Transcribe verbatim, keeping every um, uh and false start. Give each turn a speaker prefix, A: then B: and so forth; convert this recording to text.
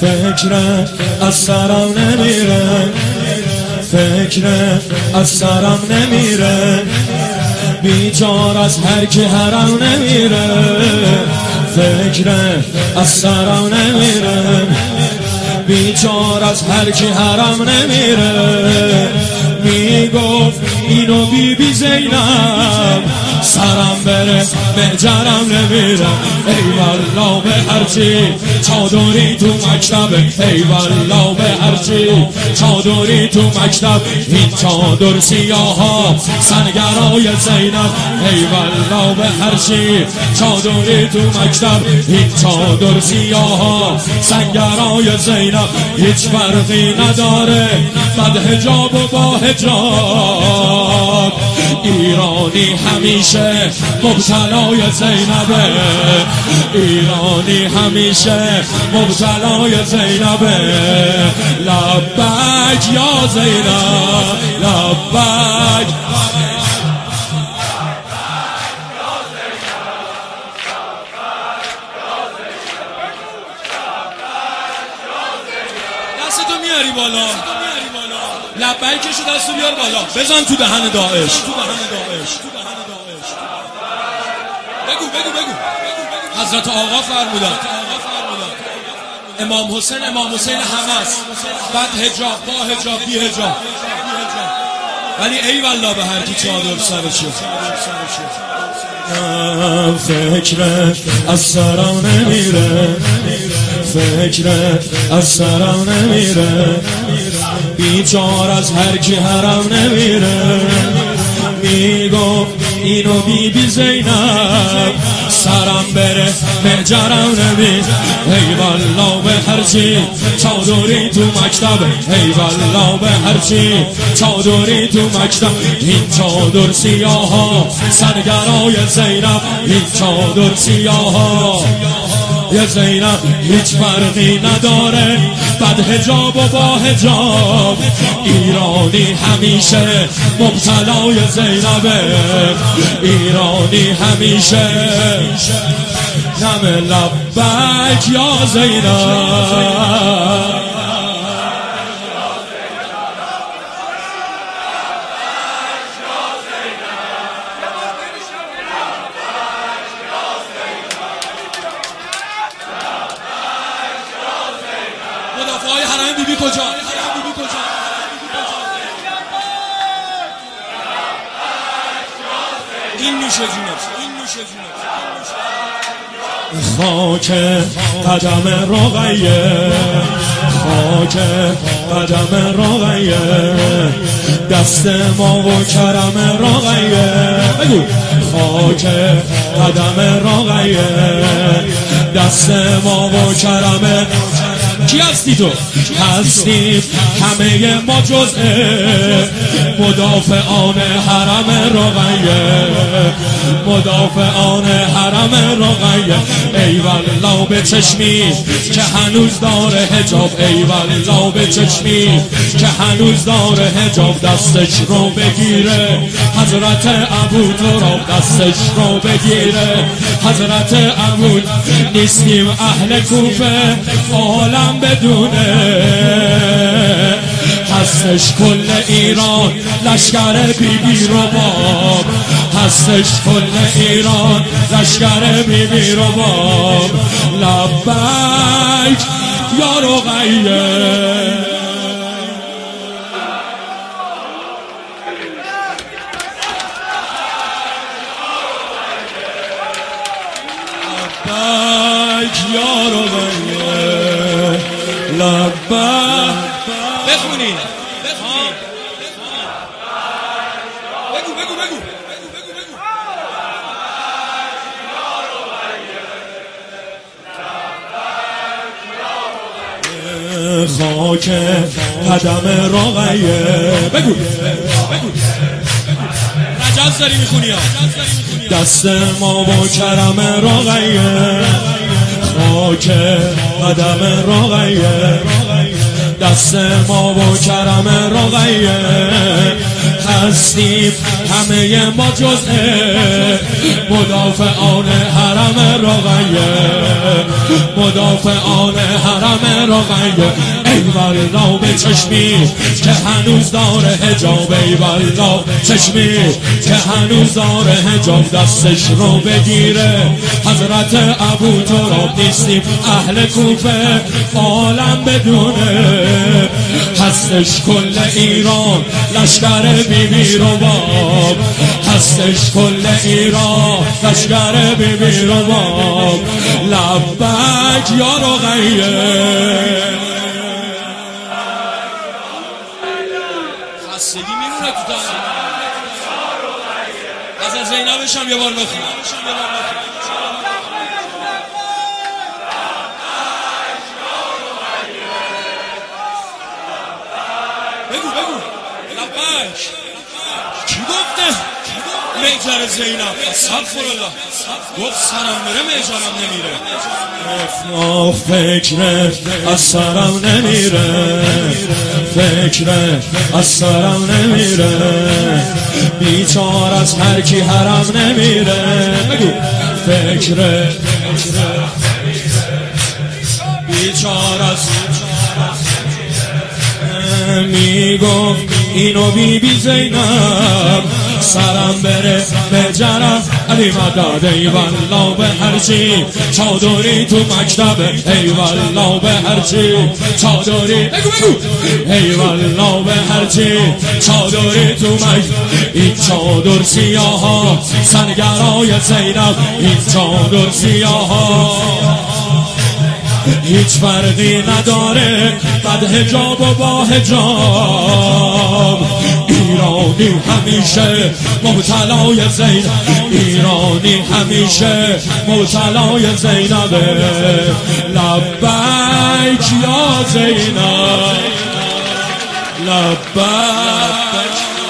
A: فکر از سرم نمیره، فکر از سرم نمیره، بیچار از هر کی حرم نمیره، فکر از سرم نمیره، بیچار از هر کی حرم نمیره. میگفت اینو بی بی زینب سرم بره مهجرم نمیره. ای والله به هرچی چادری تو مکتب، ای والله به هرچی چادری تو مکتب، این چادر سیاها سرگرای زینب. ای والله به هرچی چادری تو مکتب، این چادر سیاها سرگرای زینب. هیچ فرقی نداره بد حجاب و با حجاب، ایرانی همیشه مبتلای زینبه، ایرانی همیشه مبتلای زینبه. لبک یا زینب، لبک دستتو میاری بالا، لبیکشو دستو بیار بالا، بزن تو دهن داعش. بگو بگو بگو حضرت آقا فرمودن امام حسین امام حسین همه است، بعد حجاب با حجاب بی حجاب، ولی ای والله به هر کی چادر سرشه. فکر از سرم نمیره، فکر از سرم نمیره، بیچار از هر کی حرم نمیره. میگفت اینو بی بی زینب سرم بره مهجرم نمیره. ای والله به هرچی چادری تو مکتب، ای والله به هرچی چادری تو مکتب، این چادر سیاها سرگرای زینب، این چادر سیاها یا زینب. هیچ فرقی نداره بد حجاب و با حجاب، ایرانی همیشه مبتلای زینبه، ایرانی همیشه نم. لبک یا زینب، مدافعای حرم بی بی کجا؟ این نوشه جونت، این نوشه جونت. خاک قدم رقیه، خاک قدم رقیه، دست ما و کرم رقیه. بگو خاک قدم رقیه، دست ما و کرم. کی هستی تو؟ هستیم همه ما جزء مدافعان حرم رقیه، مدافعان حرم رقیه. ای والله به چشمی که هنوز داره حجاب، ای والله به چشمی که هنوز داره حجاب، دستش رو بگیره حضرت ابو تراب، دستش رو بگیره حضرت ابو. نیستیم اهل کوفه عالم بدونه، هستش کل ایران لشکر بی بی رباب، هستش کل ایران لشکر بی بی رباب. لبیک یا رقیه. لبیک یا رقیه، لبیک. بخونین بگو بگو بگو خاک قدم رقیه. بگو بگو رجز داری میخونی ها. دست ما و کرم رقیه، خاک قدم رقیه، دست ما و کرم رقیه. هستیم همه ما جزء مدافعان حرم رقیه، مدافعان حرم رقیه. ای والله به چشمی که هنوز داره حجاب، ای والله چشمی که هنوز داره حجاب، دستش رو بگیره حضرت ابو تراب. نیستیم اهل کوفه عالم بدونه، هستش کل ایران لشکر بی بی رباب، هستش کل ایران لشکر بی بی رباب. لبک یا رقیه. خستگی میمونه تو تنم. از زینبش هم یه بار بخون. بگو بگو لبک کی گفته میجر زینب؟ استغفرالله. گفت سرم بره میجرم نمیره. افنا فکر از سرم نمیره، فکر از سرم نمیره، بیچار از هر کی حرم نمیره. بگو فکر بیچار از میگفت اینو بی بی زینب سرم بره بجرم علی مدد. ای والله به هرچی چادری تو مکتب، ای والله به هرچی چادری بگو بگو ای والله به هرچی چادری تو مکتب. این چادر سیاه ها سرگرای زینب، این چادر سیاه ها هیچ فرقی نداره بد حجاب و با حجاب. ایرانی همیشه مبتلای زینب، ایرانی همیشه مبتلای زینبه. لبیک یا زینب، لبیک.